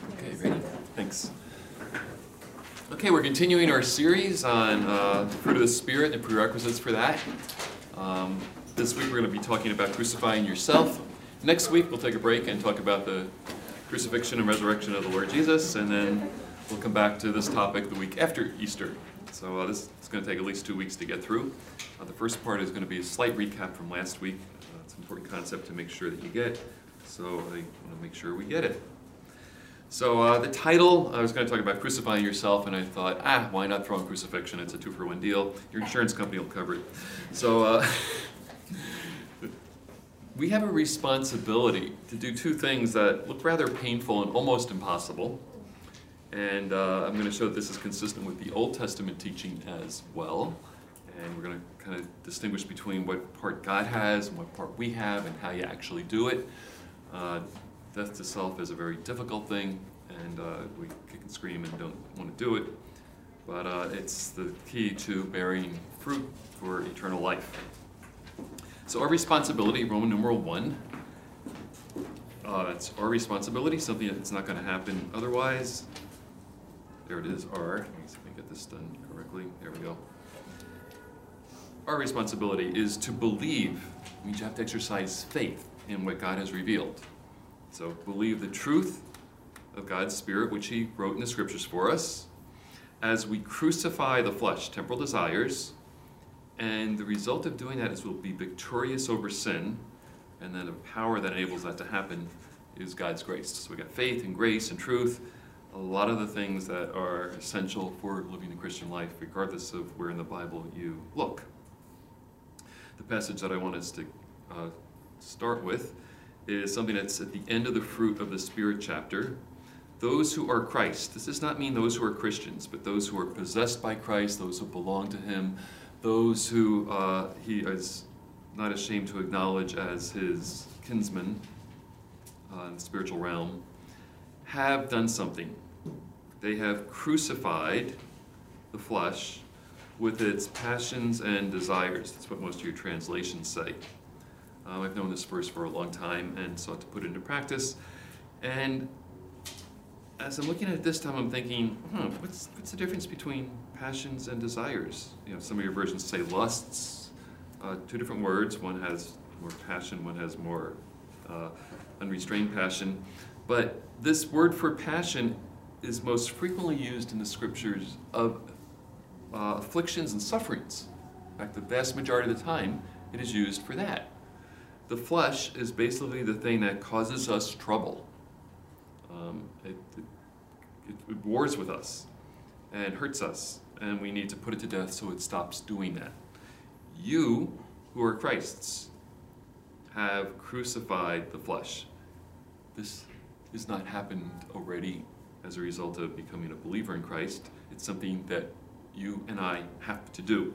Okay, ready? Thanks. Okay, we're continuing our series on the fruit of the Spirit and the prerequisites for that. This week we're going to be talking about crucifying yourself. Next week we'll take a break and talk about the crucifixion and resurrection of the Lord Jesus, and then we'll come back to this topic the week after Easter. So this is going to take at least 2 weeks to get through. The first part is going to be a slight recap from last week. It's an important concept to make sure that you get, so I want to make sure we get it. So the title, I was going to talk about crucifying yourself, and I thought, why not throw in crucifixion? It's a 2-for-1 deal. Your insurance company will cover it. So we have a responsibility to do 2 things that look rather painful and almost impossible. And I'm going to show that this is consistent with the Old Testament teaching as well. And we're going to kind of distinguish between what part God has and what part we have and how you actually do it. Death to self is a very difficult thing, and we kick and scream and don't want to do it. But it's the key to bearing fruit for eternal life. So our responsibility, Roman numeral 1, it's our responsibility, something that's not going to happen otherwise. There it is, R. Let me see if I can get this done correctly. There we go. Our responsibility is to believe. It means you have to exercise faith in what God has revealed. So believe the truth of God's Spirit, which He wrote in the Scriptures for us, as we crucify the flesh, temporal desires, and the result of doing that is we'll be victorious over sin, and then the power that enables that to happen is God's grace. So we got faith and grace and truth, a lot of the things that are essential for living the Christian life, regardless of where in the Bible you look. The passage that I want us to start with is something that's at the end of the fruit of the Spirit chapter. Those who are Christ. This does not mean those who are Christians, but those who are possessed by Christ, those who belong to Him, those who He is not ashamed to acknowledge as His kinsmen in the spiritual realm, have done something. They have crucified the flesh with its passions and desires. That's what most of your translations say. I've known this verse for a long time and sought to put it into practice. And as I'm looking at it this time, I'm thinking, what's the difference between passions and desires? You know, some of your versions say lusts. 2 different words. One has more passion, one has more unrestrained passion. But this word for passion is most frequently used in the Scriptures of afflictions and sufferings. In fact, the vast majority of the time, it is used for that. The flesh is basically the thing that causes us trouble. It wars with us and hurts us, and we need to put it to death so it stops doing that. You, who are Christ's, have crucified the flesh. This has not happened already as a result of becoming a believer in Christ. It's something that you and I have to do.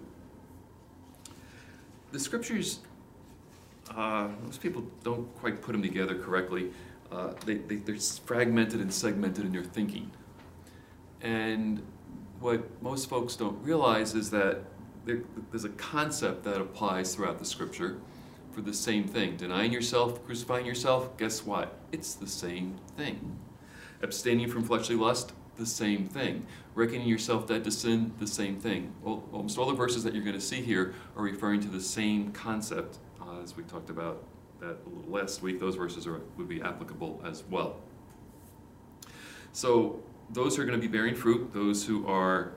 The Scriptures, most people don't quite put them together correctly. They're fragmented and segmented in their thinking. And what most folks don't realize is that there's a concept that applies throughout the Scripture for the same thing. Denying yourself, crucifying yourself, guess what? It's the same thing. Abstaining from fleshly lust, the same thing. Reckoning yourself dead to sin, the same thing. Well, almost all the verses that you're going to see here are referring to the same concept. As we talked about that a little last week, those verses would be applicable as well. So those who are going to be bearing fruit, those who are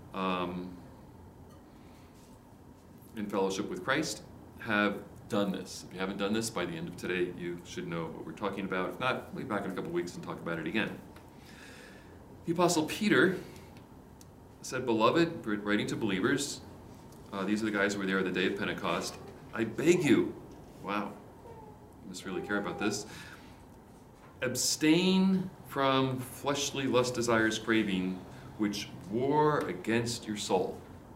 in fellowship with Christ, have done this. If you haven't done this, by the end of today, you should know what we're talking about. If not, we'll be back in a couple weeks and talk about it again. The Apostle Peter said, "Beloved," writing to believers, these are the guys who were there on the day of Pentecost, "I beg you," wow, you must really care about this, "abstain from fleshly lust, desires, craving, which war against your soul."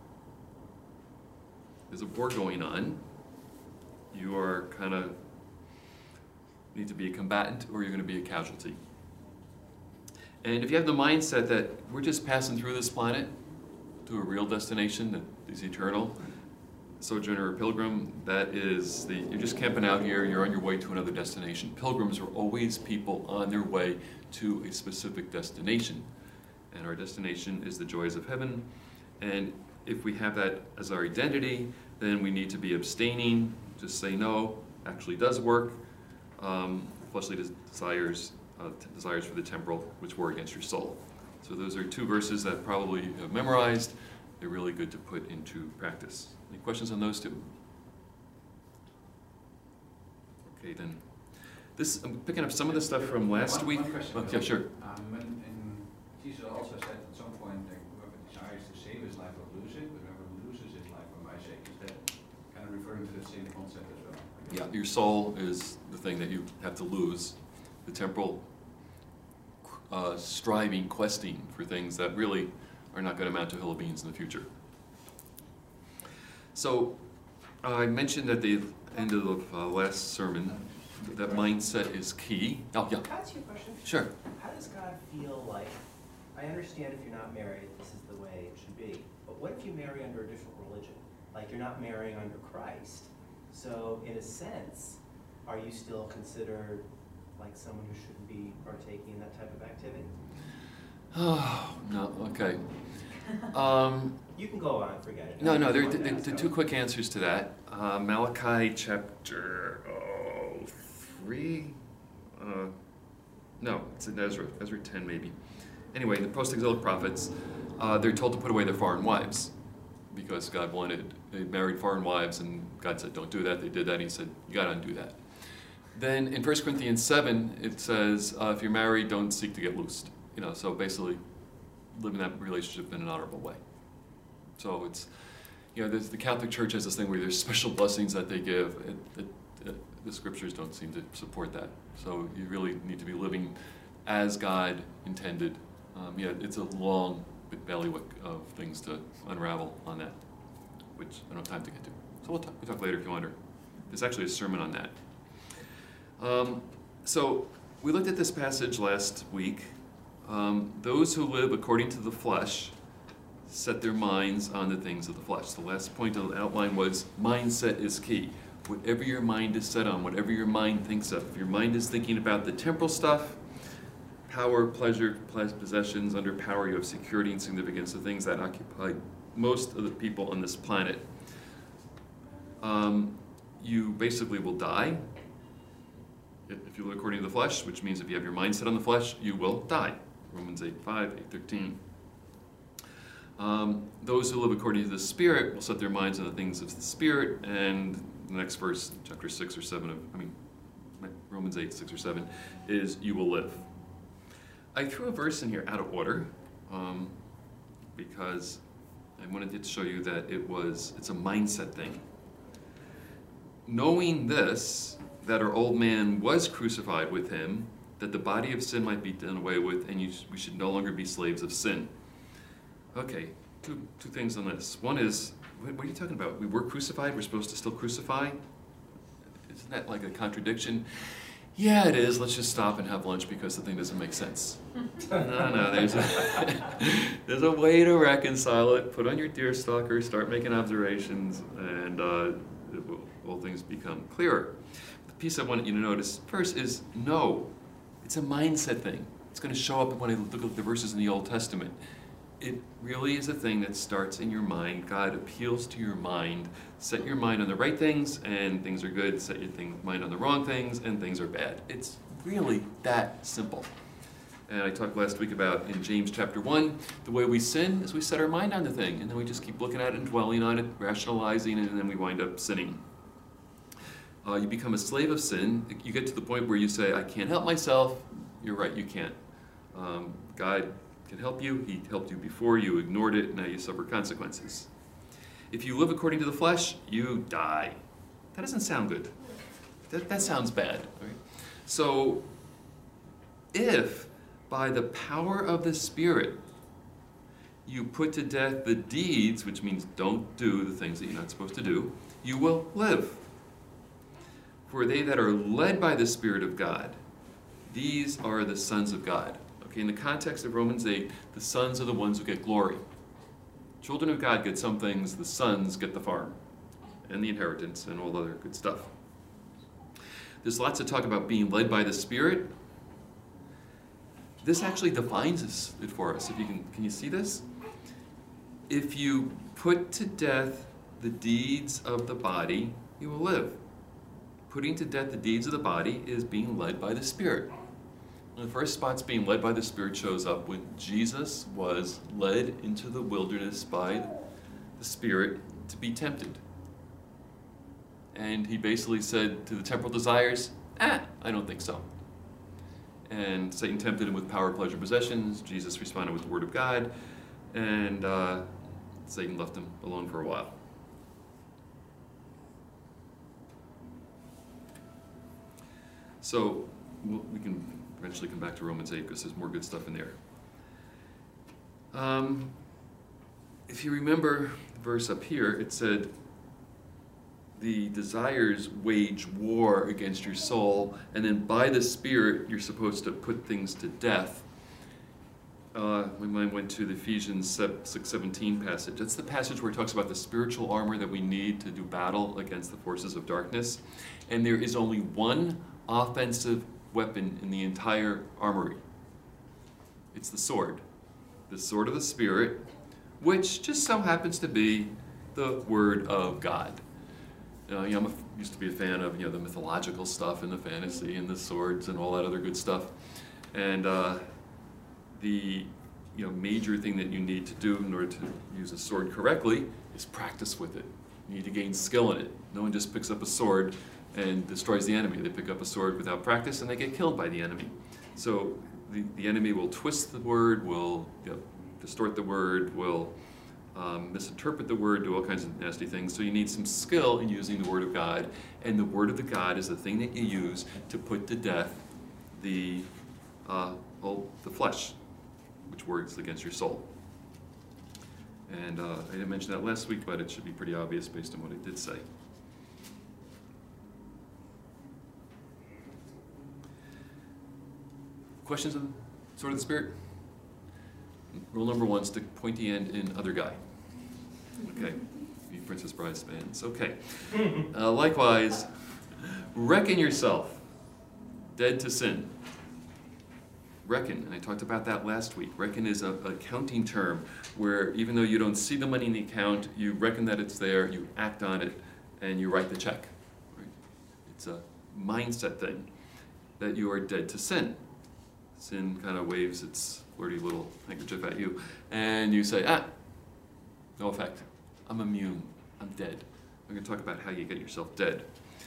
There's a war going on. You are need to be a combatant, or you're going to be a casualty. And if you have the mindset that we're just passing through this planet to a real destination that is eternal, sojourner or pilgrim, that is you're just camping out here, you're on your way to another destination. Pilgrims are always people on their way to a specific destination. And our destination is the joys of heaven. And if we have that as our identity, then we need to be abstaining. Just say no actually does work. Fleshly desires for the temporal, which war against your soul. So those are two verses that probably you have memorized. They're really good to put into practice. Any questions on those two? Okay, then. I'm picking up some of the stuff from last week. One question. Okay, sure. And Jesus also said at some point that whoever desires to save his life will lose it, but whoever loses his life for my sake. Is that kind of referring to the same concept as well? Yeah, your soul is the thing that you have to lose. The temporal striving, questing for things that really are not going to amount to a hill of beans in the future. So I mentioned at the end of the last sermon that mindset is key. Oh, yeah. Can I ask you a question? Sure. How does God feel like, I understand if you're not married, this is the way it should be, but what if you marry under a different religion? Like you're not marrying under Christ. So in a sense, are you still considered like someone who shouldn't be partaking in that type of activity? Oh, no, okay. You can go on, forget it. No, there are two quick answers to that. Malachi chapter 3? No, it's in Ezra 10 maybe. Anyway, the post-exilic prophets, they're told to put away their foreign wives because God they married foreign wives, and God said, don't do that. They did that, and he said, you got to undo that. Then in 1 Corinthians 7, it says, if you're married, don't seek to get loosed. So basically, live in that relationship in an honorable way. So it's, the Catholic Church has this thing where there's special blessings that they give. The scriptures don't seem to support that. So you really need to be living as God intended. It's a long bailiwick of things to unravel on that, which I don't have time to get to. So we'll talk later if you wonder. There's actually a sermon on that. So we looked at this passage last week. Those who live according to the flesh set their minds on the things of the flesh. The last point of the outline was mindset is key. Whatever your mind is set on, whatever your mind thinks of. If your mind is thinking about the temporal stuff, power, pleasure, possessions, under power, you have security and significance, the things that occupy most of the people on this planet. You basically will die. If you live according to the flesh, which means if you have your mind set on the flesh, you will die. Romans 8:5, 8:13. Those who live according to the Spirit will set their minds on the things of the Spirit, and the next verse, chapter 6 or 7 Romans 8, 6 or 7, is you will live. I threw a verse in here out of order, because I wanted to show you that it's a mindset thing. Knowing this, that our old man was crucified with him, that the body of sin might be done away with, and we should no longer be slaves of sin. Okay, two things on this. One is, what are you talking about? We were crucified, we're supposed to still crucify? Isn't that like a contradiction? Yeah, it is. Let's just stop and have lunch because the thing doesn't make sense. No, there's a way to reconcile it. Put on your deerstalker, start making observations, and all things become clearer. The piece I want you to notice first is no. It's a mindset thing. It's going to show up when I look at the verses in the Old Testament. It really is a thing that starts in your mind. God appeals to your mind. Set your mind on the right things, and things are good. Set your mind on the wrong things, and things are bad. It's really that simple. And I talked last week about, in James chapter 1, the way we sin is we set our mind on the thing, and then we just keep looking at it and dwelling on it, rationalizing it, and then we wind up sinning. You become a slave of sin. You get to the point where you say, I can't help myself. You're right, you can't. God can help you. He helped you before. You ignored it. Now you suffer consequences. If you live according to the flesh, you die. That doesn't sound good. That sounds bad. Right? So if by the power of the Spirit you put to death the deeds, which means don't do the things that you're not supposed to do, you will live. For they that are led by the Spirit of God, these are the sons of God. Okay, in the context of Romans 8, the sons are the ones who get glory. Children of God get some things, the sons get the farm. and the inheritance and all other good stuff. There's lots of talk about being led by the Spirit. This actually defines it for us. If you can you see this? If you put to death the deeds of the body, you will live. Putting to death the deeds of the body is being led by the Spirit. And the first spots being led by the Spirit shows up when Jesus was led into the wilderness by the Spirit to be tempted. And he basically said to the temporal desires, I don't think so. And Satan tempted him with power, pleasure, possessions. Jesus responded with the word of God. And Satan left him alone for a while. So we can eventually come back to Romans 8 because there's more good stuff in there. If you remember the verse up here, it said, the desires wage war against your soul, and then by the Spirit you're supposed to put things to death. My mind went to the Ephesians 6:17 passage. That's the passage where it talks about the spiritual armor that we need to do battle against the forces of darkness. And there is only one offensive weapon in the entire armory. It's the sword of the Spirit, which just so happens to be the Word of God. I used to be a fan of the mythological stuff and the fantasy and the swords and all that other good stuff. And the major thing that you need to do in order to use a sword correctly is practice with it. You need to gain skill in it. No one just picks up a sword and destroys the enemy. They pick up a sword without practice and they get killed by the enemy. So the enemy will twist the word, will distort the word, will misinterpret the word, do all kinds of nasty things. So you need some skill in using the Word of God, and the Word of God is the thing that you use to put to death the flesh, which works against your soul. And I didn't mention that last week, but it should be pretty obvious based on what I did say. Questions on Sword of the Spirit? Rule number 1, stick pointy end in other guy. Okay, you Princess Bride fans. Okay. Likewise, reckon yourself dead to sin. Reckon, and I talked about that last week. Reckon is a accounting term where even though you don't see the money in the account, you reckon that it's there, you act on it, and you write the check. Right? It's a mindset thing that you are dead to sin. Sin kind of waves its flirty little handkerchief at you, and you say, no effect. I'm immune. I'm dead. We're going to talk about how you get yourself dead.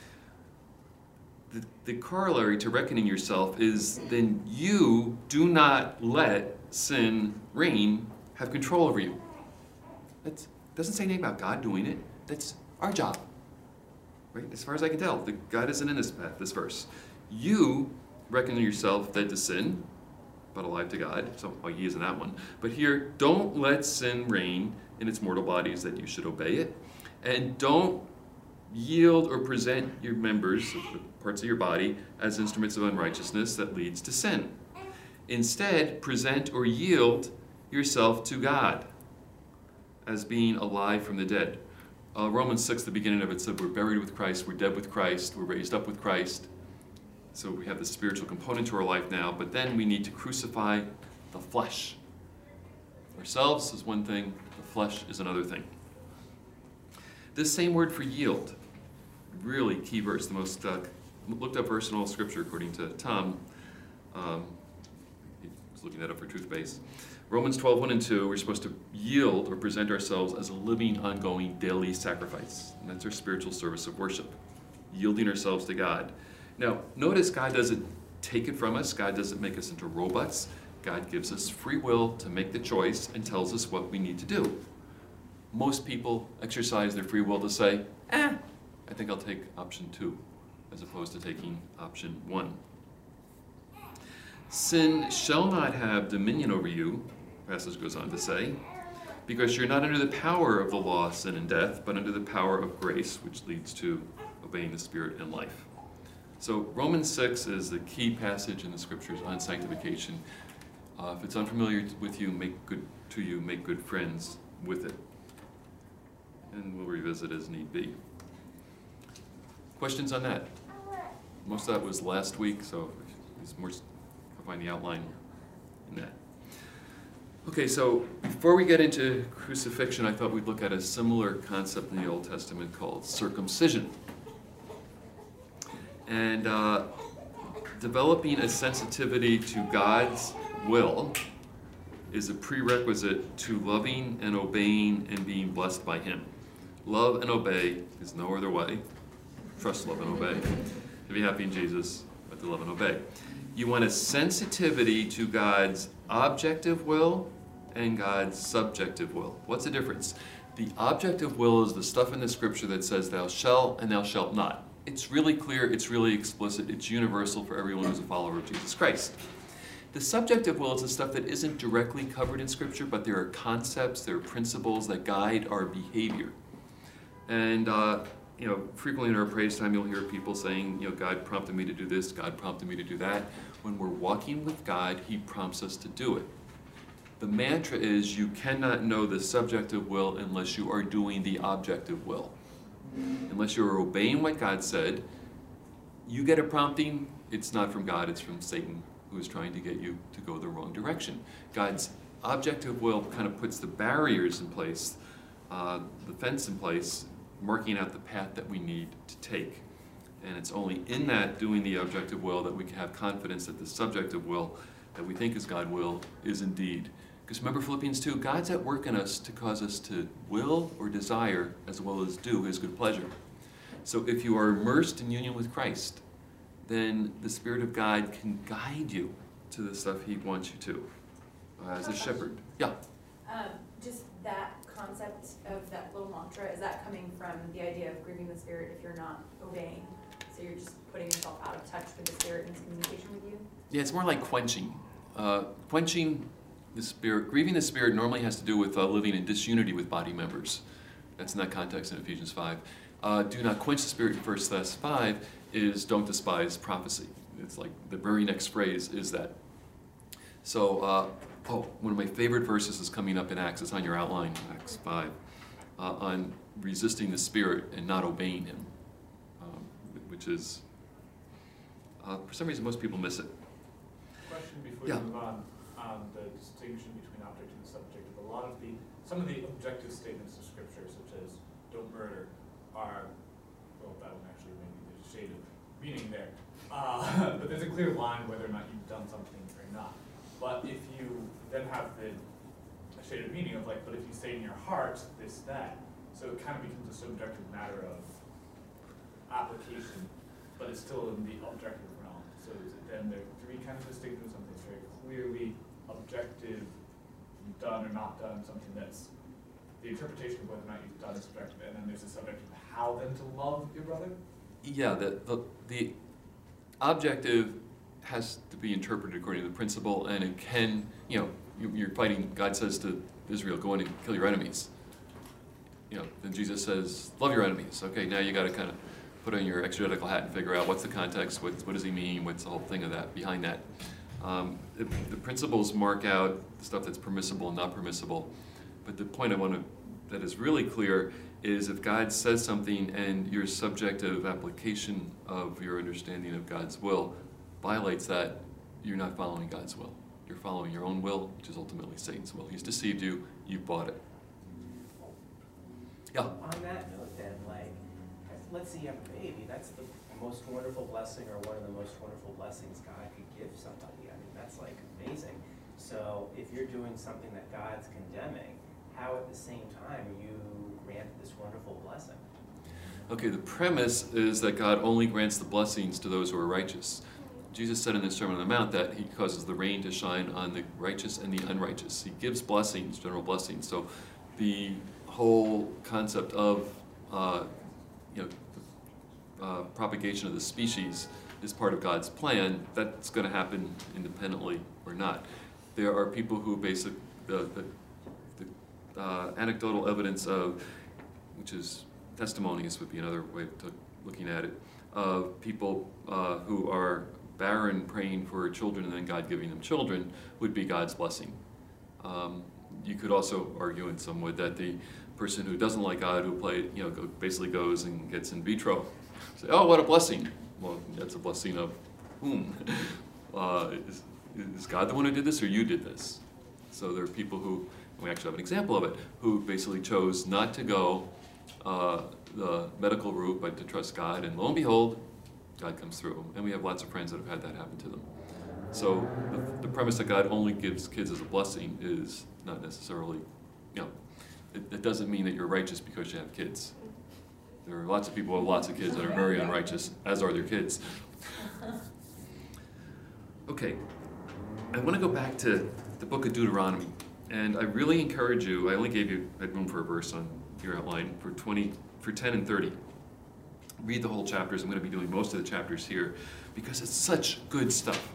The corollary to reckoning yourself is then you do not let sin reign, have control over you. That doesn't say anything about God doing it. That's our job. Right? As far as I can tell, God isn't in this verse. You reckon yourself dead to sin, but alive to God. So he is in that one. But here, don't let sin reign in its mortal bodies that you should obey it. And don't yield or present your members, parts of your body, as instruments of unrighteousness that leads to sin. Instead, present or yield yourself to God as being alive from the dead. Romans 6, the beginning of it said, we're buried with Christ, we're dead with Christ, we're raised up with Christ. So we have the spiritual component to our life now, but then we need to crucify the flesh. Ourselves is one thing, the flesh is another thing. This same word for yield, really key verse, the most looked up verse in all Scripture according to Tom. He was looking that up for TruthBase. Romans 12, 1 and 2, we're supposed to yield or present ourselves as a living, ongoing, daily sacrifice. And that's our spiritual service of worship, yielding ourselves to God. Now, notice God doesn't take it from us. God doesn't make us into robots. God gives us free will to make the choice and tells us what we need to do. Most people exercise their free will to say, I think I'll take option 2, as opposed to taking option 1. Sin shall not have dominion over you, the passage goes on to say, because you're not under the power of the law, sin and death, but under the power of grace, which leads to obeying the Spirit and life. So Romans 6 is the key passage in the Scriptures on sanctification. If it's unfamiliar with you, make good friends with it. And we'll revisit as need be. Questions on that? Most of that was last week, so there's more, I'll find the outline in that. Okay, so before we get into crucifixion, I thought we'd look at a similar concept in the Old Testament called circumcision. And developing a sensitivity to God's will is a prerequisite to loving and obeying and being blessed by Him. Love and obey is no other way. Trust, love, and obey. To be happy in Jesus, but to love and obey. You want a sensitivity to God's objective will and God's subjective will. What's the difference? The objective will is the stuff in the scripture that says thou shalt and thou shalt not. It's really clear, it's really explicit, it's universal for everyone who's a follower of Jesus Christ. The subjective will is the stuff that isn't directly covered in scripture, but there are concepts, there are principles that guide our behavior. And frequently in our praise time, you'll hear people saying, God prompted me to do this, God prompted me to do that. When we're walking with God, He prompts us to do it. The mantra is you cannot know the subjective will unless you are doing the objective will. Unless you are obeying what God said, you get a prompting, it's not from God, it's from Satan, who is trying to get you to go the wrong direction. God's objective will kind of puts the barriers in place, the fence in place, marking out the path that we need to take. And it's only in that, doing the objective will, that we can have confidence that the subjective will that we think is God's will is indeed. Because remember Philippians 2, God's at work in us to cause us to will or desire as well as do His good pleasure. So if you are immersed in union with Christ, then the Spirit of God can guide you to the stuff He wants you to as a shepherd. Yeah? Just that concept of that little mantra, is that coming from the idea of grieving the Spirit if you're not obeying? So you're just putting yourself out of touch with the Spirit in communication with you? Yeah, it's more like quenching. Quenching the Spirit, grieving the Spirit normally has to do with living in disunity with body members. That's in that context in Ephesians 5. Do not quench the Spirit in 1 Thess 5 is don't despise prophecy. It's like the very next phrase is that. So, one of my favorite verses is coming up in Acts. It's on your outline, Acts 5, on resisting the Spirit and not obeying Him, which is, for some reason, most people miss it. Question before Yeah. you move on the distinction between object and subjective. Some of the objective statements of Scripture, such as "don't murder," are, well, that one actually maybe there's a shade of meaning there, but there's a clear line whether or not you've done something or not. But if you then have the shade of meaning of like, but if you say in your heart this, that, so it kind of becomes a subjective matter of application, but it's still in the objective realm. So then there are three kinds of distinctions: something that's very clearly objective, you've done or not done, something that's the interpretation of whether or not you've done is subjective, and then there's the subjective how then to love your brother? Yeah, the objective has to be interpreted according to the principle, and it can, you're fighting, God says to Israel, go in and kill your enemies. Then Jesus says, love your enemies. Okay, now you got to kind of put on your exegetical hat and figure out what's the context, what does he mean, what's the whole thing of that, behind that. The principles mark out the stuff that's permissible and not permissible, but the point that is really clear is if God says something and your subjective application of your understanding of God's will violates that, you're not following God's will. You're following your own will, which is ultimately Satan's will. He's deceived you, you bought it. Yeah? On that note then, let's say you have a baby, that's the most wonderful blessing or one of the most wonderful blessings God could give somebody. I mean, that's amazing. So if you're doing something that God's condemning, how at the same time are you granted this wonderful blessing? Okay, the premise is that God only grants the blessings to those who are righteous. Jesus said in the Sermon on the Mount that He causes the rain to shine on the righteous and the unrighteous. He gives blessings, general blessings. So the whole concept of propagation of the species is part of God's plan. That's going to happen independently or not. There are people who anecdotal evidence of, which is testimonies would be another way of looking at it, of people who are barren praying for children and then God giving them children would be God's blessing. You could also argue, and some would, that the person who doesn't like God, who basically goes and gets in vitro Say, oh, what a blessing. Well, that's a blessing of whom? Is God the one who did this, or you did this? So there are people who, and we actually have an example of it, who basically chose not to go the medical route, but to trust God, and lo and behold, God comes through. And we have lots of friends that have had that happen to them. So the premise that God only gives kids as a blessing is not necessarily, it doesn't mean that you're righteous because you have kids. There are lots of people who have lots of kids that are very unrighteous, as are their kids. Okay, I want to go back to the book of Deuteronomy, and I really encourage you, I only gave you room for a verse on your outline for 10 and 30. Read the whole chapters. I'm going to be doing most of the chapters here because it's such good stuff.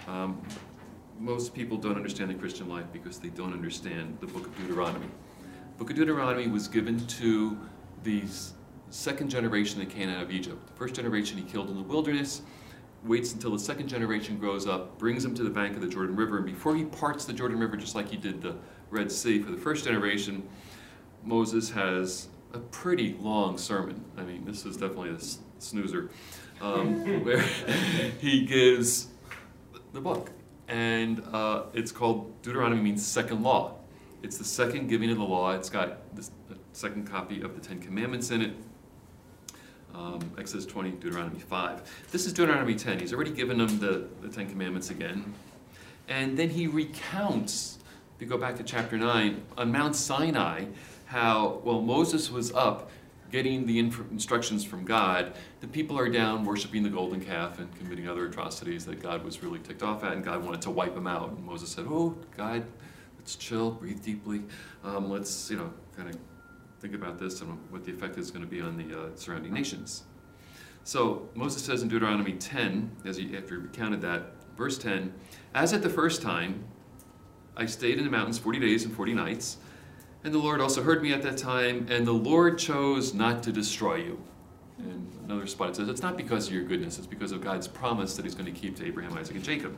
Most people don't understand the Christian life because they don't understand the book of Deuteronomy. The book of Deuteronomy was given to the second generation that came out of Egypt. The first generation he killed in the wilderness, waits until the second generation grows up, brings them to the bank of the Jordan River, and before he parts the Jordan River, just like he did the Red Sea for the first generation, Moses has a pretty long sermon. I mean, this is definitely a snoozer, where he gives the book. And it's called, Deuteronomy means second law. It's the second giving of the law. It's got the second copy of the Ten Commandments in it. Exodus 20, Deuteronomy 5. This is Deuteronomy 10. He's already given them the Ten Commandments again. And then he recounts, if you go back to chapter 9, on Mount Sinai, how, while Moses was up getting the instructions from God, the people are down worshiping the golden calf and committing other atrocities that God was really ticked off at, and God wanted to wipe them out. And Moses said, oh, God, let's chill, breathe deeply. Let's, kind of think about this and what the effect is going to be on the surrounding nations. So Moses says in Deuteronomy 10, after he recounted that, verse 10, as at the first time, I stayed in the mountains 40 days and 40 nights, and the Lord also heard me at that time, and the Lord chose not to destroy you. And another spot it says, it's not because of your goodness, it's because of God's promise that he's going to keep to Abraham, Isaac, and Jacob.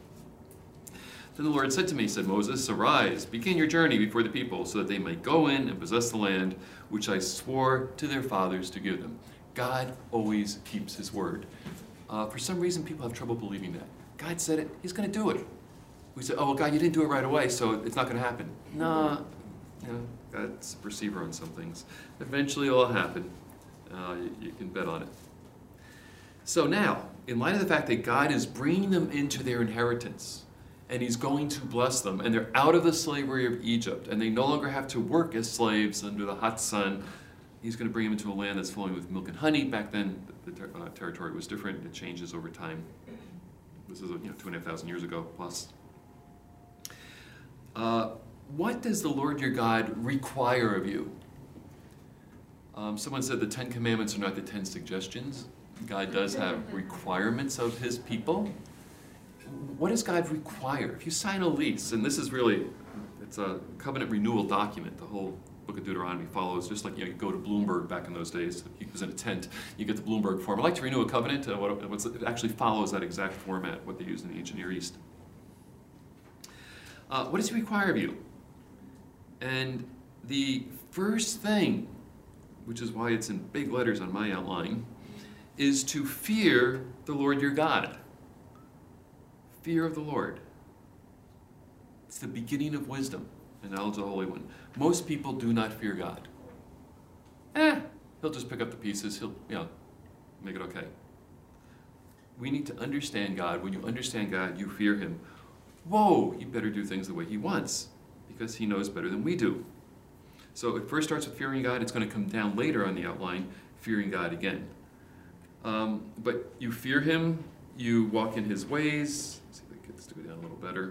Then the Lord said to me, said Moses, arise, begin your journey before the people, so that they may go in and possess the land which I swore to their fathers to give them. God always keeps his word. For some reason, people have trouble believing that. God said it, he's going to do it. We say, oh, well, God, you didn't do it right away, so it's not going to happen. Nah, God's a perceiver on some things. Eventually it'll happen. You can bet on it. So now, in light of the fact that God is bringing them into their inheritance, and he's going to bless them, and they're out of the slavery of Egypt, and they no longer have to work as slaves under the hot sun, he's going to bring them into a land that's flowing with milk and honey. Back then, the territory was different. It changes over time. This is 2,500 years ago plus. What does the Lord your God require of you? Someone said the 10 Commandments are not the 10 suggestions. God does have requirements of his people. What does God require? If you sign a lease, and this is really, it's a covenant renewal document. The whole book of Deuteronomy follows, just like you go to Bloomberg back in those days. He was in a tent. You get the Bloomberg form. I'd like to renew a covenant. It actually follows that exact format, what they used in the ancient Near East. What does he require of you? And the first thing, which is why it's in big letters on my outline, is to fear the Lord your God. Fear of the Lord. It's the beginning of wisdom and knowledge of the Holy One. Most people do not fear God. He'll just pick up the pieces. He'll, make it okay. We need to understand God. When you understand God, you fear him. Whoa, you better do things the way he wants, because he knows better than we do. So it first starts with fearing God. It's going to come down later on the outline, fearing God again. But you fear him, you walk in his ways. Let's see if I get this to go down a little better.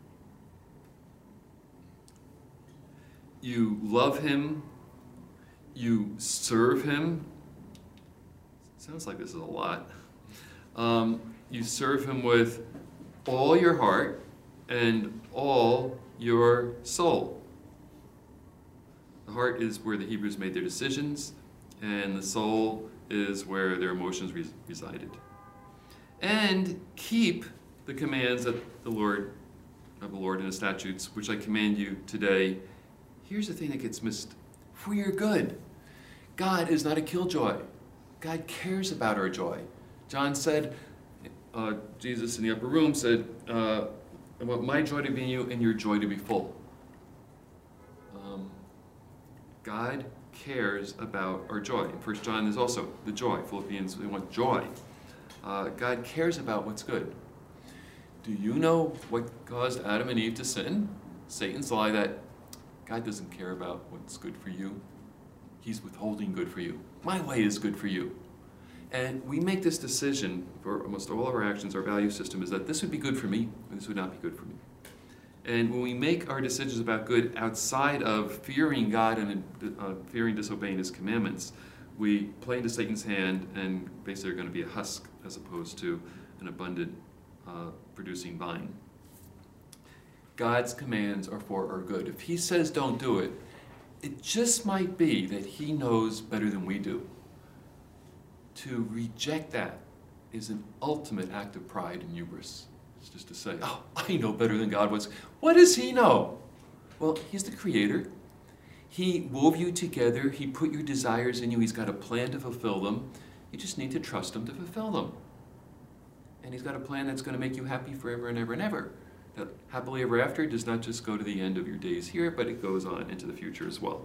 You love him, you serve him. Sounds like this is a lot. You serve him with all your heart and all your soul. The heart is where the Hebrews made their decisions, and the soul is where their emotions resided. And keep the commands of the Lord and his statutes, which I command you today. Here's the thing that gets missed. For your good. God is not a killjoy. God cares about our joy. John said, Jesus in the upper room said, I want my joy to be in you and your joy to be full. God cares about our joy. In 1 John, there's also the joy. Philippians, we want joy. God cares about what's good. Do you know what caused Adam and Eve to sin? Satan's lie that God doesn't care about what's good for you. He's withholding good for you. My way is good for you. And we make this decision for almost all of our actions. Our value system is that this would be good for me, and this would not be good for me. And when we make our decisions about good outside of fearing God and fearing disobeying His commandments, we play into Satan's hand and basically are going to be a husk as opposed to an abundant producing vine. God's commands are for our good. If He says don't do it, it just might be that He knows better than we do. To reject that is an ultimate act of pride and hubris. It's just to say, oh, I know better than God. What does He know? Well, He's the Creator. He wove you together. He put your desires in you. He's got a plan to fulfill them. You just need to trust Him to fulfill them. And He's got a plan that's going to make you happy forever and ever and ever. Now, happily ever after does not just go to the end of your days here, but it goes on into the future as well.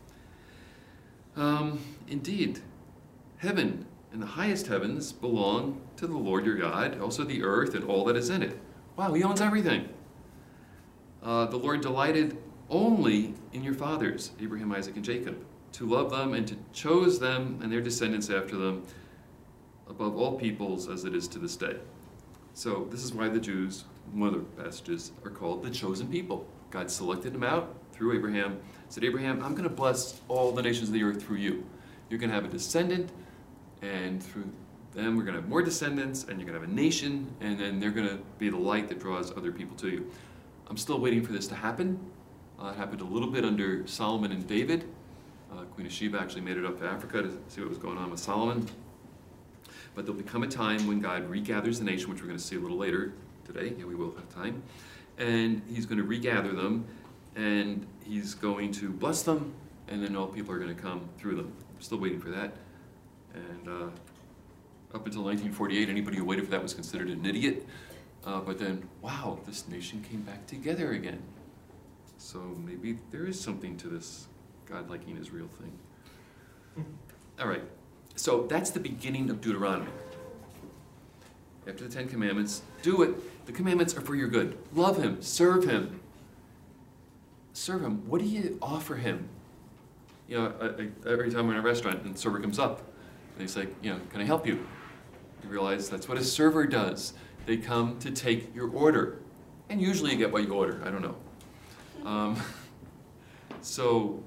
Indeed, heaven and the highest heavens belong to the Lord your God, also the earth and all that is in it. Wow, He owns everything. The Lord delighted only in your fathers, Abraham, Isaac, and Jacob, to love them and to chose them and their descendants after them above all peoples as it is to this day. So this is why the Jews, one of the passages, are called the chosen people. God selected them out through Abraham, said, Abraham, I'm going to bless all the nations of the earth through you. You're going to have a descendant, and through them we're going to have more descendants, and you're going to have a nation, and then they're going to be the light that draws other people to you. I'm still waiting for this to happen. It happened a little bit under Solomon and David. Queen of Sheba actually made it up to Africa to see what was going on with Solomon. But there'll become a time when God regathers the nation, which we're going to see a little later today. Yeah, we will have time. And He's going to regather them, and He's going to bless them, and then all people are going to come through them. I'm still waiting for that. And up until 1948, anybody who waited for that was considered an idiot. But then, wow, this nation came back together again. So maybe there is something to this God liking His real thing. All right. So that's the beginning of Deuteronomy. After the Ten Commandments, do it. The commandments are for your good. Love Him. Serve Him. Serve Him. What do you offer Him? You know, every time we're in a restaurant and the server comes up, and he's like, you know, can I help you? You realize that's what a server does. They come to take your order. And usually you get what you order. I don't know. So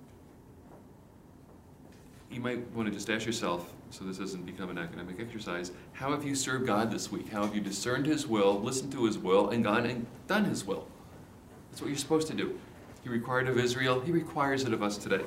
you might want to just ask yourself, so this doesn't become an academic exercise, how have you served God this week? How have you discerned His will, listened to His will, and gone and done His will? That's what you're supposed to do. He required of Israel. He requires it of us today.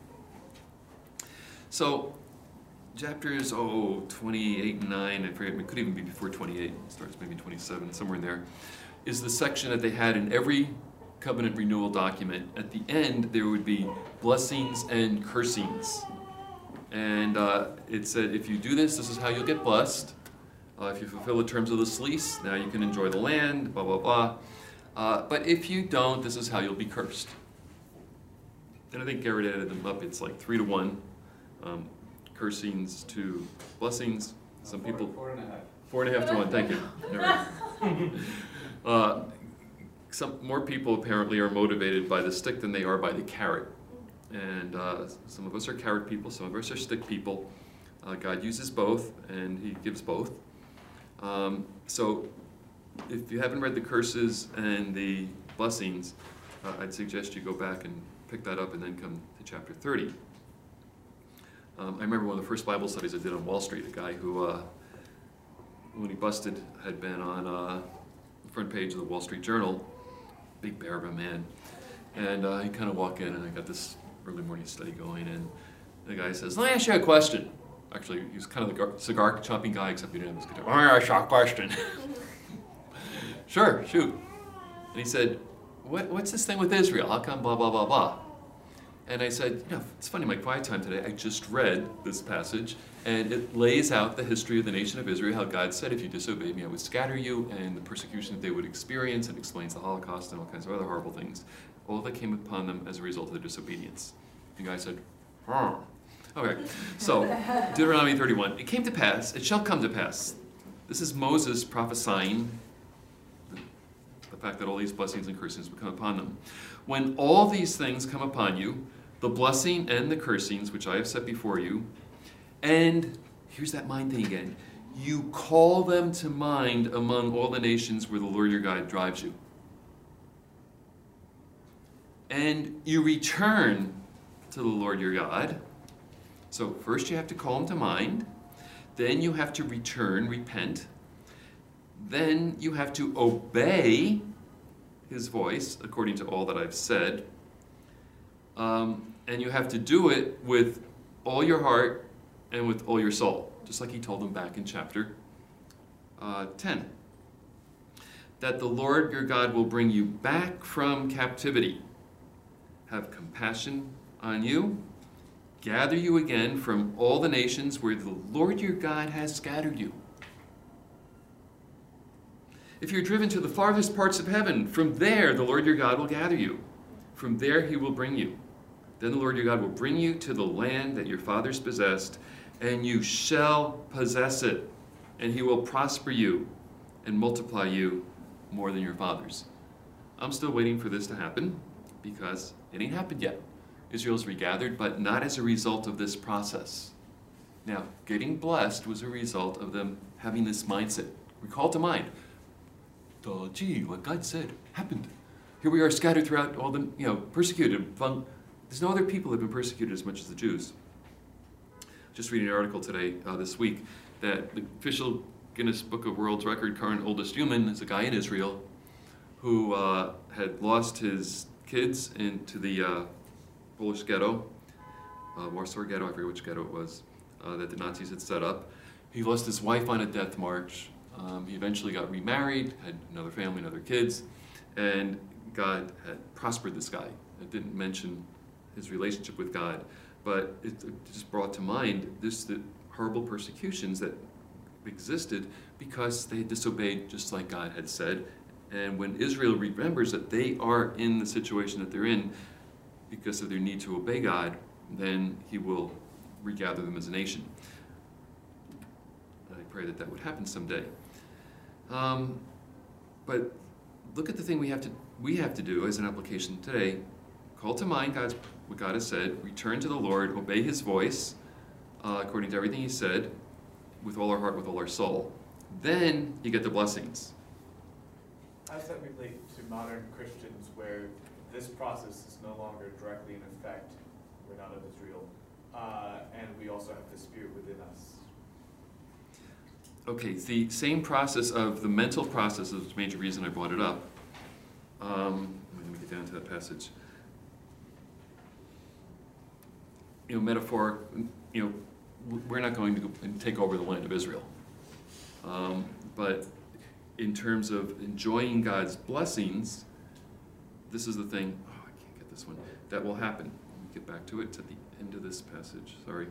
So chapters 28 and 9, I forget, it could even be before 28, it starts maybe 27, somewhere in there, is the section that they had in every covenant renewal document. At the end, there would be blessings and cursings. And it said, if you do this, this is how you'll get blessed. If you fulfill the terms of this lease, now you can enjoy the land, blah, blah, blah. But if you don't, this is how you'll be cursed. And I think Garrett added them up. It's like 3 to 1. Cursings to blessings. Some people... 4.5. 4.5 to 1, thank you. All right. Some more people apparently are motivated by the stick than they are by the carrot. And some of us are carrot people, some of us are stick people. God uses both, and He gives both. So if you haven't read the curses and the blessings, I'd suggest you go back and pick that up and then come to chapter 30. I remember one of the first Bible studies I did on Wall Street, a guy who, when he busted, had been on the front page of the Wall Street Journal, big bear of a man. And he kind of walked in, and I got this early morning study going, and the guy says, let me ask you a question. Actually, he was kind of the cigar chopping guy, except he didn't have his guitar. Oh, yeah, shot question. Sure, shoot. And he said, what's this thing with Israel? How come blah, blah, blah, blah? And I said, you know, it's funny, my quiet time today, I just read this passage, and it lays out the history of the nation of Israel, how God said, if you disobey me, I would scatter you, and the persecution that they would experience, and explains the Holocaust and all kinds of other horrible things. All that came upon them as a result of their disobedience. The guy said, huh. Okay, so Deuteronomy 31. It came to pass, it shall come to pass. This is Moses prophesying the fact that all these blessings and cursings will come upon them. When all these things come upon you, the blessing and the cursings which I have set before you, and here's that mind thing again, you call them to mind among all the nations where the Lord your God drives you. And you return to the Lord your God. So first you have to call them to mind, then you have to return, repent, then you have to obey his voice according to all that I've said, and you have to do it with all your heart and with all your soul, just like he told them back in chapter 10. That the Lord your God will bring you back from captivity, have compassion on you, gather you again from all the nations where the Lord your God has scattered you. If you're driven to the farthest parts of heaven, from there the Lord your God will gather you. From there he will bring you. Then the Lord your God will bring you to the land that your fathers possessed, and you shall possess it, and he will prosper you and multiply you more than your fathers. I'm still waiting for this to happen because it ain't happened yet. Israel's regathered, but not as a result of this process. Now, getting blessed was a result of them having this mindset. Recall to mind, gee, what God said happened. Here we are scattered throughout all the, persecuted. There's no other people that have been persecuted as much as the Jews. Just reading an article today, this week, that the official Guinness Book of World Record current oldest human is a guy in Israel who had lost his kids into the Polish ghetto, Warsaw ghetto, I forget which ghetto it was, that the Nazis had set up. He lost his wife on a death march. He eventually got remarried, had another family, another kids, and God had prospered this guy. It didn't mention his relationship with God, but it just brought to mind the horrible persecutions that existed because they had disobeyed just like God had said. And when Israel remembers that they are in the situation that they're in because of their need to obey God, then he will regather them as a nation. I pray that that would happen someday. But look at the thing we have to do as an application today. Call to mind what God has said, return to the Lord, obey his voice, according to everything he said, with all our heart, with all our soul. Then you get the blessings. How does that relate to modern Christians where this process is no longer directly in effect? We're not of Israel, and we also have the Spirit within us. Okay, the same process of the mental process is the major reason I brought it up. Let me get down to that passage. Metaphor, we're not going to go and take over the land of Israel. But in terms of enjoying God's blessings, this is the thing, I can't get this one, that will happen. Let me get back to it. It's at the end of this passage, sorry.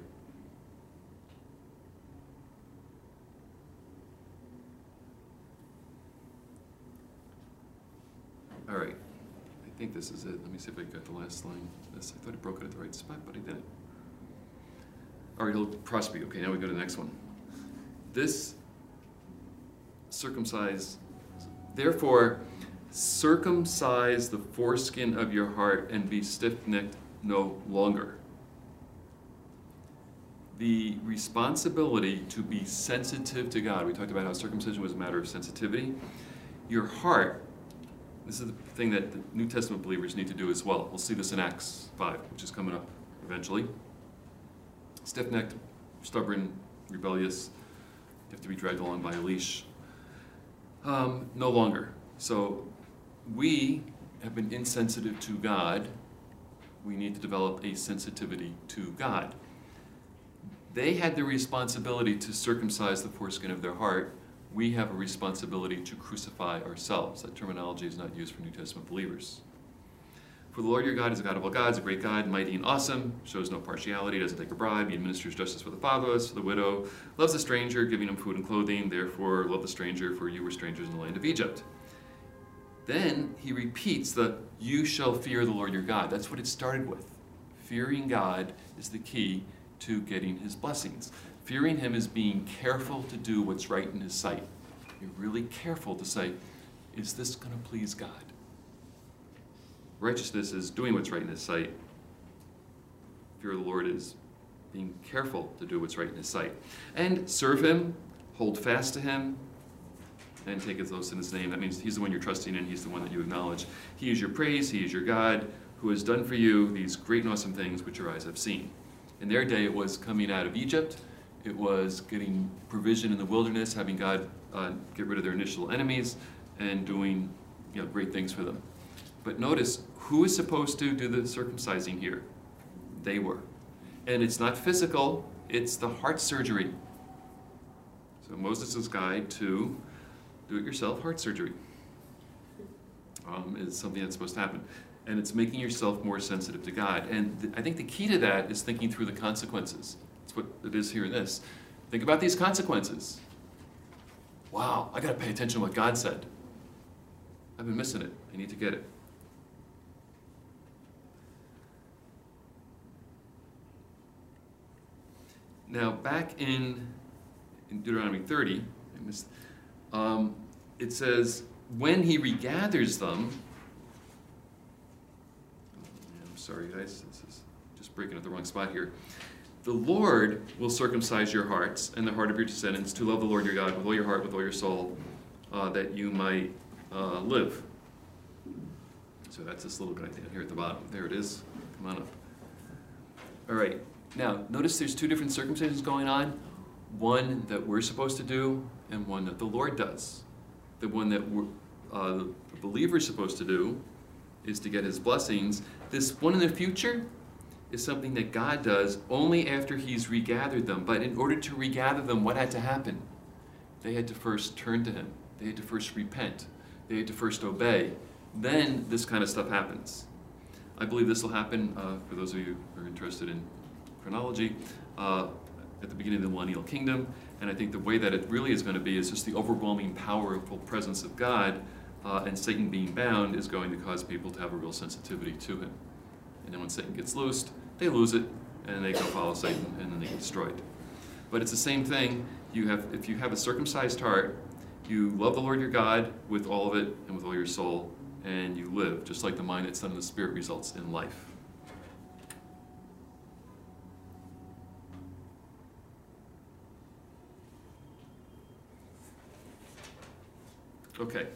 All right, I think this is it. Let me see if I got the last line. I thought I broke it at the right spot, but I didn't. All right, he'll prosper you. Okay, now we go to the next one. This therefore, circumcise the foreskin of your heart and be stiff-necked no longer. The responsibility to be sensitive to God. We talked about how circumcision was a matter of sensitivity. Your heart, this is the thing that the New Testament believers need to do as well. We'll see this in Acts 5, which is coming up eventually. Stiff-necked, stubborn, rebellious, you have to be dragged along by a leash. No longer. So we have been insensitive to God. We need to develop a sensitivity to God. They had the responsibility to circumcise the foreskin of their heart. We have a responsibility to crucify ourselves. That terminology is not used for New Testament believers. For the Lord your God is a God of all gods, a great God, mighty and awesome, shows no partiality, doesn't take a bribe, he administers justice for the fatherless, for the widow, loves the stranger, giving him food and clothing, therefore love the stranger, for you were strangers in the land of Egypt. Then he repeats the, you shall fear the Lord your God. That's what it started with. Fearing God is the key to getting his blessings. Fearing him is being careful to do what's right in his sight. You're really careful to say, is this going to please God? Righteousness is doing what's right in his sight. Fear of the Lord is being careful to do what's right in his sight. And serve him, hold fast to him, and take his oaths in his name. That means he's the one you're trusting in, he's the one that you acknowledge. He is your praise, he is your God, who has done for you these great and awesome things which your eyes have seen. In their day, it was coming out of Egypt. It was getting provision in the wilderness, having God get rid of their initial enemies, and doing great things for them. But notice, who is supposed to do the circumcising here? They were. And it's not physical, it's the heart surgery. So Moses' guide to do-it-yourself heart surgery is something that's supposed to happen. And it's making yourself more sensitive to God. And I think the key to that is thinking through the consequences. That's what it is here in this. Think about these consequences. Wow, I got to pay attention to what God said. I've been missing it. I need to get it. Now, back in Deuteronomy 30, it says, when he regathers them, I'm sorry guys, this is just breaking at the wrong spot here. The Lord will circumcise your hearts and the heart of your descendants to love the Lord your God with all your heart, with all your soul, that you might live. So that's this little guy down here at the bottom. There it is. Come on up. All right. Now, notice there's two different circumstances going on. One that we're supposed to do and one that the Lord does. The one that the believer is supposed to do is to get his blessings. This one in the future is something that God does only after he's regathered them. But in order to regather them, what had to happen? They had to first turn to him. They had to first repent. They had to first obey. Then this kind of stuff happens. I believe this will happen, for those of you who are interested in chronology, at the beginning of the millennial kingdom. And I think the way that it really is going to be is just the overwhelming powerful presence of God, and Satan being bound is going to cause people to have a real sensitivity to him. And then when Satan gets loosed, they lose it, and they go follow Satan, and then they get destroyed. But it's the same thing. If you have a circumcised heart, you love the Lord your God with all of it and with all your soul, and you live, just like the mind that's done in the Spirit results in life. Okay.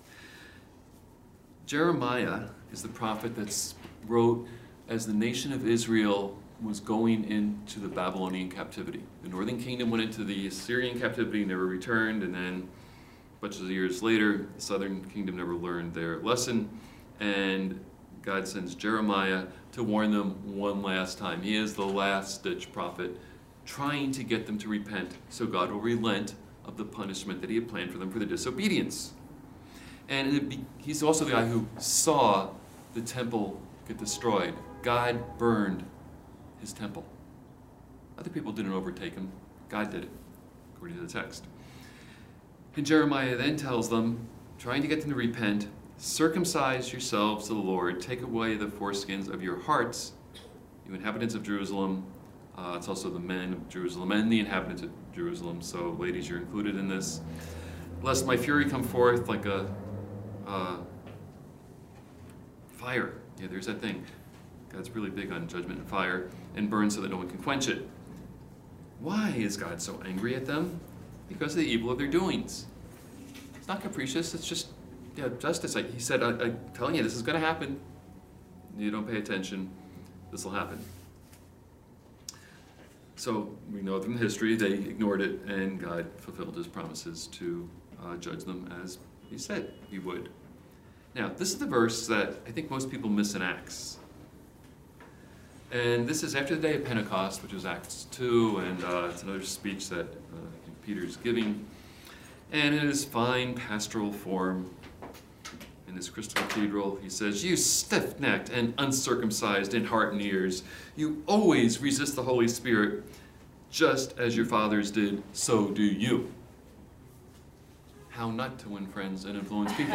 Jeremiah is the prophet that's wrote as the nation of Israel was going into the Babylonian captivity. The northern kingdom went into the Assyrian captivity, never returned, and then a bunch of years later, the southern kingdom never learned their lesson, and God sends Jeremiah to warn them one last time. He is the last-ditch prophet trying to get them to repent so God will relent of the punishment that he had planned for them for their disobedience. And he's also the guy who saw the temple get destroyed. God burned his temple. Other people didn't overtake him. God did it, according to the text. And Jeremiah then tells them, trying to get them to repent, circumcise yourselves to the Lord, take away the foreskins of your hearts, you inhabitants of Jerusalem. It's also the men of Jerusalem and the inhabitants of Jerusalem, so ladies, you're included in this. Lest my fury come forth like a fire. Yeah, there's that thing. God's really big on judgment and fire, and burn so that no one can quench it. Why is God so angry at them? Because of the evil of their doings. It's not capricious, it's just justice. He said, I'm telling you, this is going to happen. You don't pay attention, this will happen. So we know from history they ignored it, and God fulfilled his promises to judge them as he said he would. Now, this is the verse that I think most people miss in Acts. And this is after the day of Pentecost, which is Acts 2, and it's another speech that Peter's giving. And in his fine pastoral form, in this crystal cathedral. He says, "You stiff-necked and uncircumcised in heart and ears, you always resist the Holy Spirit, just as your fathers did, so do you." How not to win friends and influence people.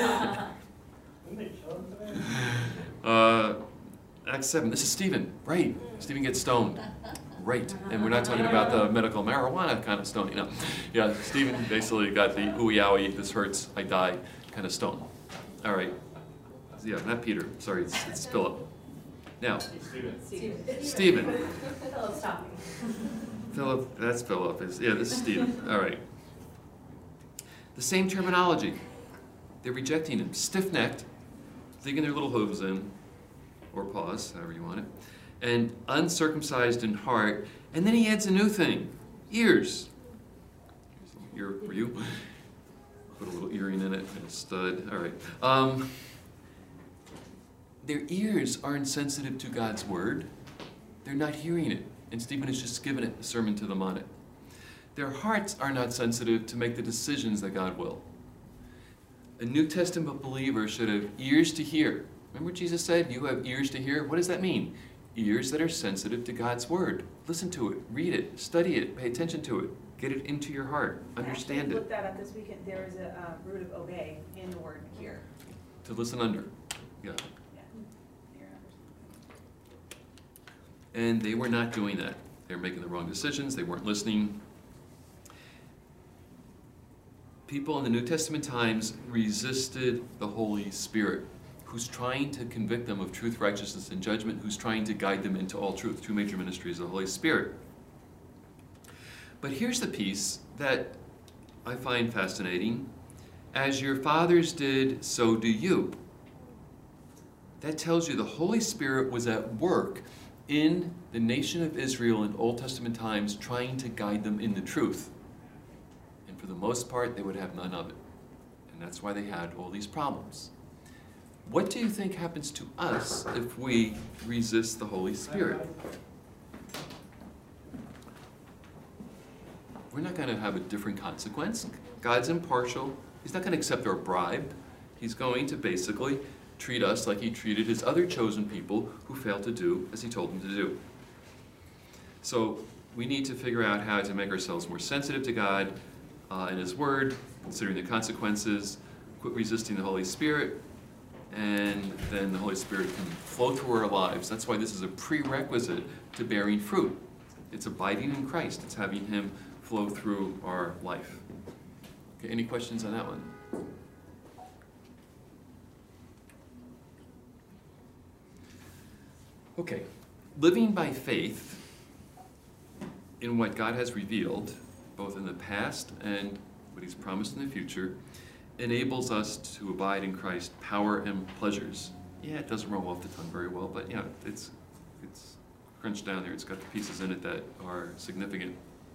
Acts 7, this is Stephen, right. Stephen gets stoned, right. And we're not talking about the medical marijuana kind of stoning, no. Yeah, Stephen basically got the ooey owie, this hurts, I die kind of stone. All right. Yeah, not Peter, sorry, it's Philip. Now, Stephen. Philip, stop me. Philip, that's Philip. Yeah, this is Stephen. All right. The same terminology. They're rejecting him. Stiff-necked, digging their little hooves in, or paws, however you want it, and uncircumcised in heart. And then he adds a new thing. Ears. Here's a little ear for you. Put a little earring in it, and a stud. All right. Their ears aren't sensitive to God's word. They're not hearing it. And Stephen has just given it a sermon to them on it. Their hearts are not sensitive to make the decisions that God will. A New Testament believer should have ears to hear. Remember Jesus said, you have ears to hear? What does that mean? Ears that are sensitive to God's word. Listen to it, read it, study it, pay attention to it. Get it into your heart. Understand I it. looked that up this weekend. There is a root of obey in the word hear. To listen under. Yeah. Yeah. Hear and understand. And they were not doing that. They were making the wrong decisions. They weren't listening. People in the New Testament times resisted the Holy Spirit, who's trying to convict them of truth, righteousness, and judgment, who's trying to guide them into all truth. Two major ministries of the Holy Spirit. But here's the piece that I find fascinating. As your fathers did, so do you. That tells you the Holy Spirit was at work in the nation of Israel in Old Testament times, trying to guide them in the truth. And for the most part, they would have none of it. And that's why they had all these problems. What do you think happens to us if we resist the Holy Spirit? We're not going to have a different consequence. God's impartial. He's not going to accept our bribe. He's going to basically treat us like he treated his other chosen people who failed to do as he told them to do. So we need to figure out how to make ourselves more sensitive to God and his word, considering the consequences, quit resisting the Holy Spirit, and then the Holy Spirit can flow through our lives. That's why this is a prerequisite to bearing fruit. It's abiding in Christ. It's having him flow through our life. Okay, any questions on that one? Okay, living by faith in what God has revealed, both in the past and what he's promised in the future, enables us to abide in Christ's power and pleasures. Yeah, it doesn't roll off the tongue very well, but yeah, it's crunched down there. It's got the pieces in it that are significant.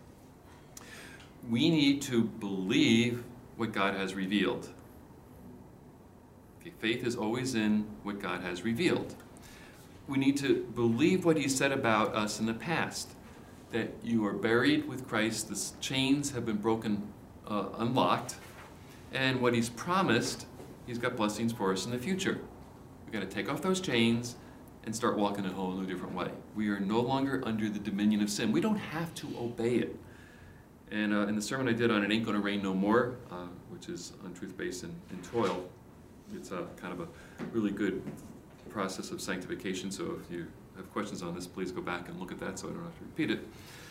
We need to believe what God has revealed. Okay, faith is always in what God has revealed. We need to believe what he said about us in the past, that you are buried with Christ, the chains have been broken, unlocked, and what he's promised, he's got blessings for us in the future. We've got to take off those chains and start walking a whole new different way. We are no longer under the dominion of sin. We don't have to obey it. And in the sermon I did on It Ain't Gonna Rain No More, which is on Truth Based in Toil, it's kind of a really good process of sanctification. So if you have questions on this, please go back and look at that so I don't have to repeat it.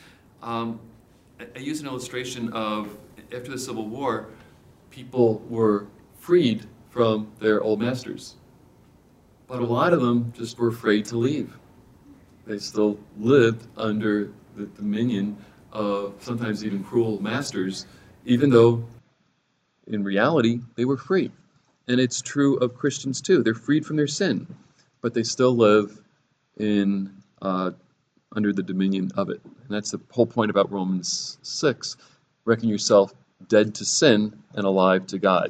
I use an illustration of, after the Civil War, people were freed from their old masters. But a lot of them just were afraid to leave. They still lived under the dominion of sometimes even cruel masters, even though in reality they were free. And it's true of Christians too. They're freed from their sin, but they still live in under the dominion of it. And that's the whole point about Romans 6. Reckon yourself dead to sin and alive to God.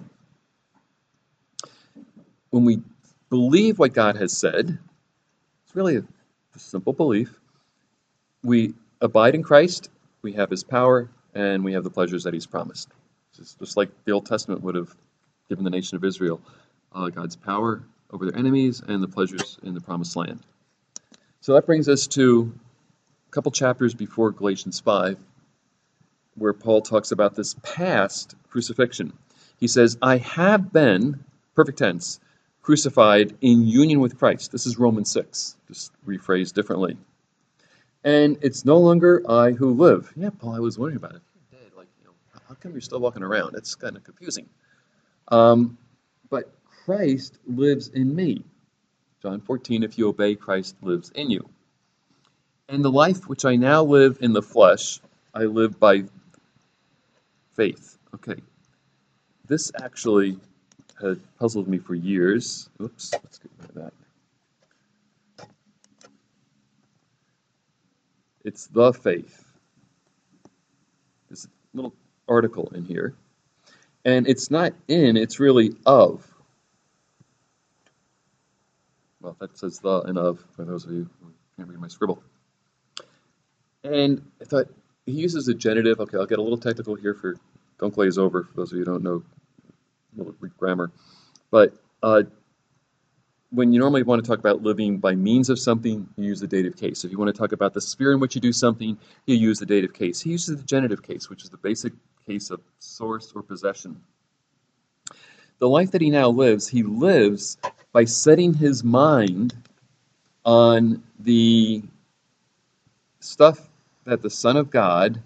When we believe what God has said, it's really a simple belief. We abide in Christ, we have his power, and we have the pleasures that he's promised. It's just like the Old Testament would have given the nation of Israel God's power over their enemies, and the pleasures in the promised land. So that brings us to a couple chapters before Galatians 5, where Paul talks about this past crucifixion. He says, I have been, perfect tense, crucified in union with Christ. This is Romans 6, just rephrased differently. And it's no longer I who live. Yeah, Paul, I was wondering about it. You're dead. Like, how come you're still walking around? It's kind of confusing. But Christ lives in me. John 14, if you obey, Christ lives in you. And the life which I now live in the flesh, I live by faith. Okay. This actually had puzzled me for years. Oops, let's get rid of that. It's the faith. There's a little article in here. And it's not in, it's really of. Well, that says the and of, for those of you who can't read my scribble. And I thought, he uses a genitive. Okay, I'll get a little technical here don't glaze over, for those of you who don't know grammar. But when you normally want to talk about living by means of something, you use the dative case. If you want to talk about the sphere in which you do something, you use the dative case. He uses the genitive case, which is the basic case of source or possession. The life that he now lives, he lives by setting his mind on the stuff that the Son of God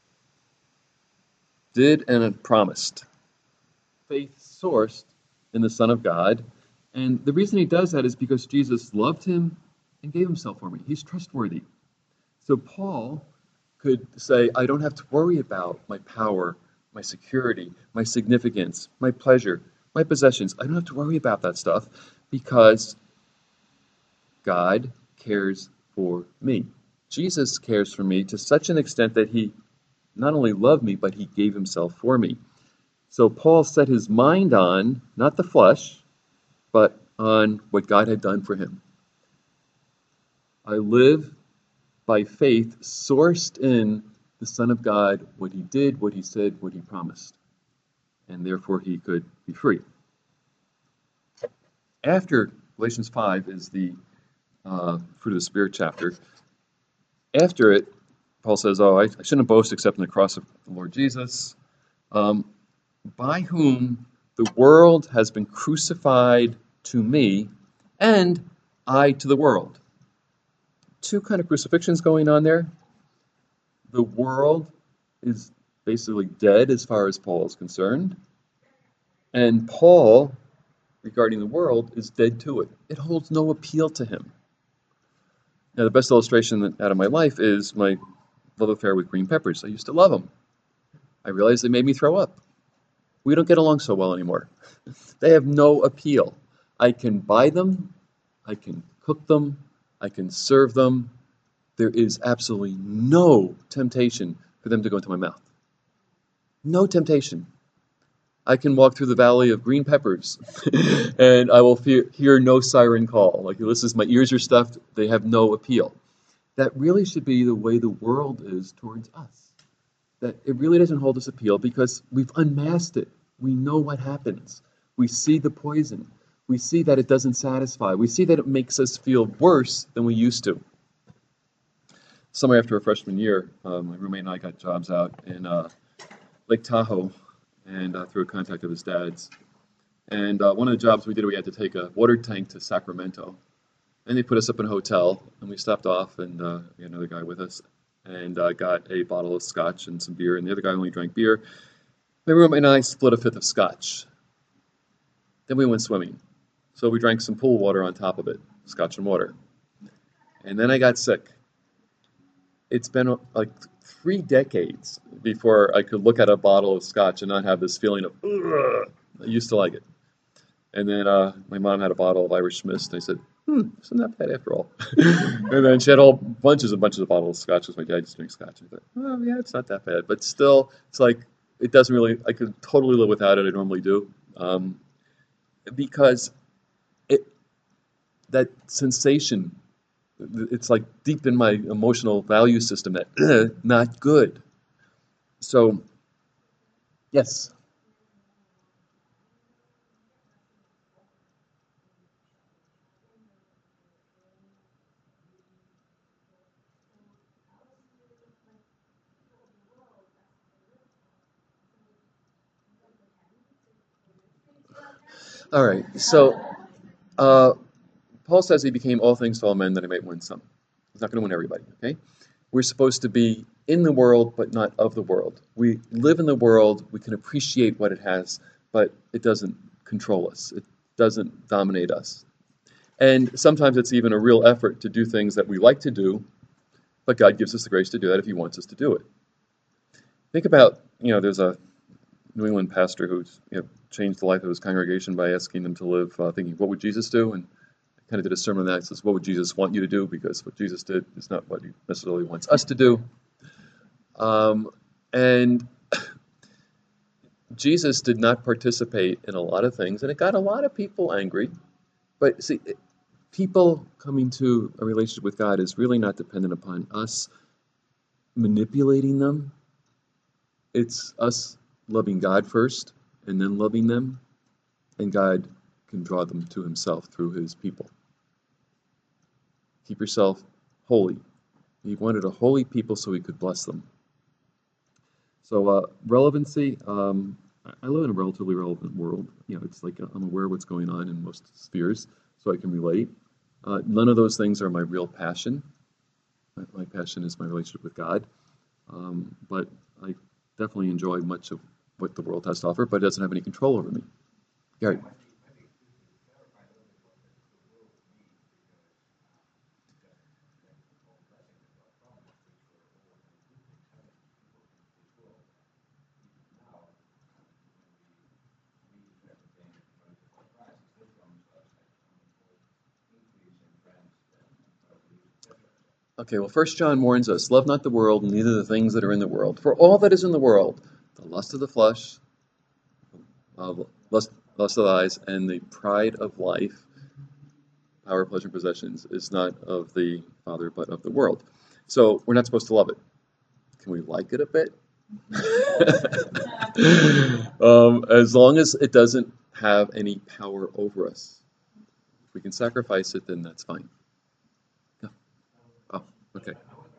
did and promised. Faith sourced in the Son of God. And the reason he does that is because Jesus loved him and gave himself for me. He's trustworthy. So Paul could say, I don't have to worry about my power, my security, my significance, my pleasure, my possessions. I don't have to worry about that stuff because God cares for me. Jesus cares for me to such an extent that he not only loved me, but he gave himself for me. So Paul set his mind on, not the flesh, but on what God had done for him. I live by faith, sourced in the Son of God, what he did, what he said, what he promised. And therefore he could be free. After Galatians 5 is the fruit of the Spirit chapter. After it, Paul says, I shouldn't boast except in the cross of the Lord Jesus, by whom the world has been crucified to me, and I to the world. Two kind of crucifixions going on there. The world is basically dead as far as Paul is concerned, and Paul, regarding the world, is dead to it. It holds no appeal to him. Now, the best illustration out of my life is my love affair with green peppers. I used to love them. I realized they made me throw up. We don't get along so well anymore. They have no appeal. I can buy them, I can cook them, I can serve them. There is absolutely no temptation for them to go into my mouth. No temptation. I can walk through the valley of green peppers and I will hear no siren call. Like, Ulysses, my ears are stuffed, they have no appeal. That really should be the way the world is towards us. That it really doesn't hold us appeal because we've unmasked it. We know what happens. We see the poison. We see that it doesn't satisfy. We see that it makes us feel worse than we used to. Summer after our freshman year, my roommate and I got jobs out in Lake Tahoe, and through a contact of his dad's. And one of the jobs we did, we had to take a water tank to Sacramento. And they put us up in a hotel, and we stopped off, and we had another guy with us, and got a bottle of scotch and some beer, and the other guy only drank beer. My roommate and I split a fifth of scotch. Then we went swimming. So we drank some pool water on top of it, scotch and water. And then I got sick. It's been like 3 decades before I could look at a bottle of scotch and not have this feeling of, ugh. I used to like it. And then my mom had a bottle of Irish Mist, and I said, isn't that bad after all? And then she had bunches of bottles of scotch, because my dad used to drink scotch. I thought, oh yeah, it's not that bad. But still, it's like, it doesn't really, I could totally live without it, I normally do. Because that sensation, it's like deep in my emotional value system that, not good. So, yes. All right, so Paul says he became all things to all men that he might win some. He's not going to win everybody, okay? We're supposed to be in the world, but not of the world. We live in the world, we can appreciate what it has, but it doesn't control us. It doesn't dominate us. And sometimes it's even a real effort to do things that we like to do, but God gives us the grace to do that if he wants us to do it. Think about, there's a New England pastor who's changed the life of his congregation by asking them to live thinking, what would Jesus do? And kind of did a sermon on that. It says, what would Jesus want you to do? Because what Jesus did is not what he necessarily wants us to do. And Jesus did not participate in a lot of things, and it got a lot of people angry. But see, people coming to a relationship with God is really not dependent upon us manipulating them. It's us loving God first and then loving them, and God can draw them to himself through his people. Keep yourself holy. He wanted a holy people so he could bless them. So relevancy, I live in a relatively relevant world. It's like I'm aware of what's going on in most spheres, so I can relate. None of those things are my real passion. My passion is my relationship with God. But I definitely enjoy much of what the world has to offer, but it doesn't have any control over me. Gary. Okay, well, 1 John warns us, love not the world, neither the things that are in the world. For all that is in the world, the lust of the flesh, lust of the eyes, and the pride of life, power, pleasure, possessions, is not of the Father, but of the world. So we're not supposed to love it. Can we like it a bit? As long as it doesn't have any power over us. If we can sacrifice it, then that's fine. Yeah. Oh, okay.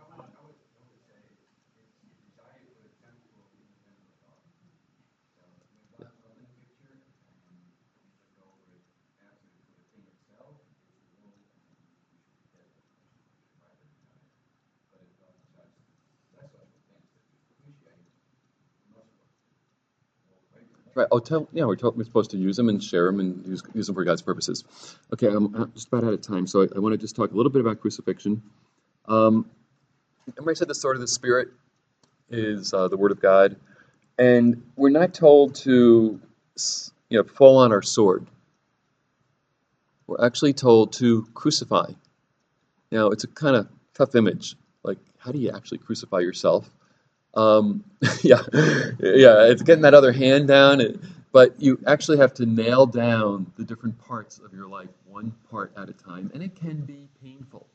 Right. We're supposed to use them and share them and use them for God's purposes. Okay, I'm just about out of time, so I want to just talk a little bit about crucifixion. Remember I said the sword of the Spirit is the Word of God, and we're not told to fall on our sword. We're actually told to crucify. Now, it's a kind of tough image. Like, how do you actually crucify yourself? Yeah, it's getting that other hand down, but you actually have to nail down the different parts of your life, one part at a time, and it can be painful.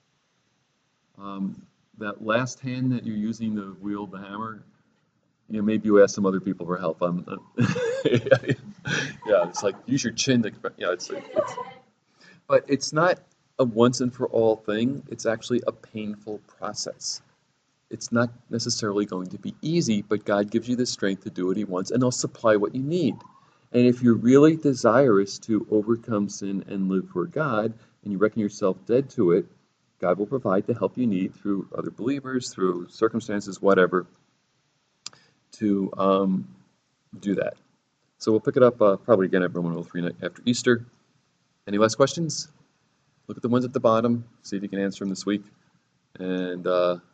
That last hand that you're using to wield the hammer, maybe you ask some other people for help. Yeah, it's like use your chin to, but it's not a once and for all thing. It's actually a painful process. It's not necessarily going to be easy, but God gives you the strength to do what he wants, and he'll supply what you need. And if you're really desirous to overcome sin and live for God, and you reckon yourself dead to it, God will provide the help you need through other believers, through circumstances, whatever, to do that. So we'll pick it up probably again at Roman 3 after Easter. Any last questions? Look at the ones at the bottom, see if you can answer them this week. And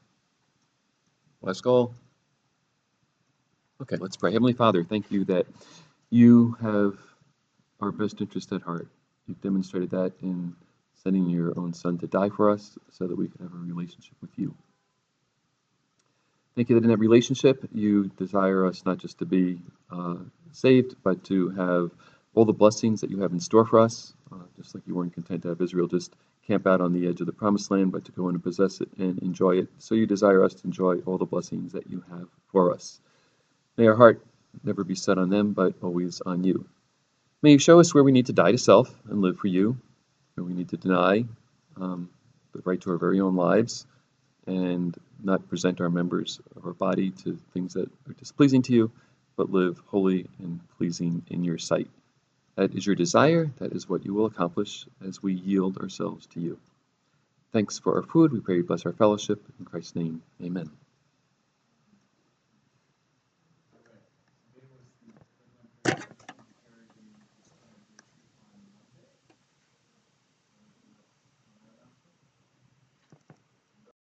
last call. Okay, let's pray. Heavenly Father, thank you that you have our best interest at heart. You've demonstrated that in sending your own Son to die for us so that we could have a relationship with you. Thank you that in that relationship you desire us not just to be saved, but to have all the blessings that you have in store for us, just like you weren't content to have Israel just camp out on the edge of the promised land, but to go in and possess it and enjoy it. So you desire us to enjoy all the blessings that you have for us. May our heart never be set on them, but always on you. May you show us where we need to die to self and live for you, where we need to deny the right to our very own lives and not present our members of our body to things that are displeasing to you, but live holy and pleasing in your sight. that is your desire, that is what you will accomplish as we yield ourselves to you. Thanks for our food. We pray you bless our fellowship. In Christ's name, amen.